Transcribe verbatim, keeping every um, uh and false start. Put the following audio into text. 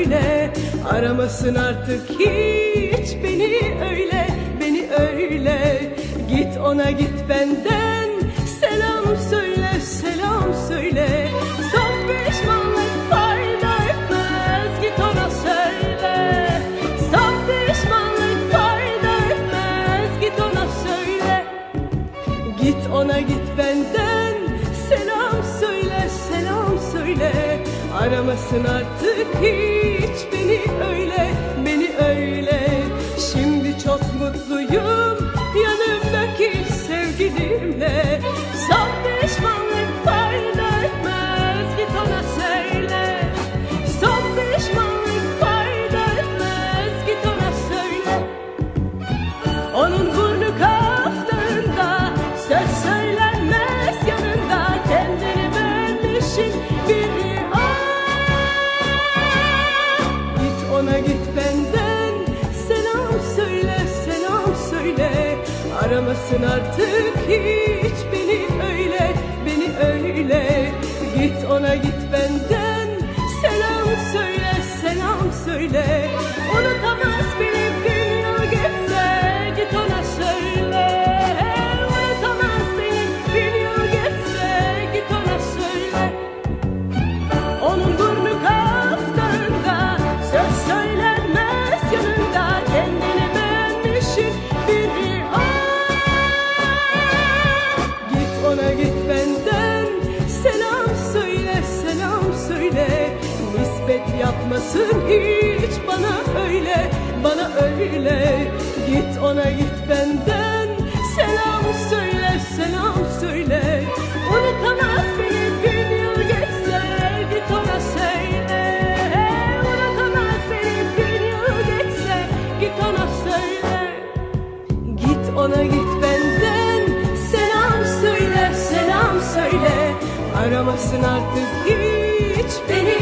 söyle, aramasın artık hiç beni öyle, beni öyle. Git ona git benden, selam söyle, selam söyle. Son pişmanlık fayda etmez, git ona söyle. Son pişmanlık fayda etmez, git ona söyle. Git ona git benden, selam söyle, selam söyle. Aramasın artık hiç beni öyle, beni öyle. Şimdi çok mutluyum yanımdaki sevgilimle. Son pişmanlık fayda etmez, git ona söyle. Son pişmanlık fayda etmez, git ona söyle. Onun burnu kaftağında, söz söylenmez yanında. Kendini beğenmişin biri Git ona git benden, selam söyle, selam söyle. Aramasın artık hiç beni öyle, beni öyle. Git ona git benden, selam söyle, selam söyle. Unutamaz beni bin yıl geçse, git ona söyle. Unutamaz beni bin yıl geçse, git ona söyle. Onun burnu kaftağında, söz söylenmez yanında. Kendini beğenmişin biri Git ona git benden, selam söyle, selam söyle. Nispet yapmasın hiç bana öyle, bana öyle. Git ona git benden, selam söyle, selam söyle. Unutamaz beni bin yıl geçse, git ona söyle. Unutamaz beni bin yıl geçse, git ona söyle. Git ona git benden, selam söyle, selam söyle. Aramasın artık hiç beni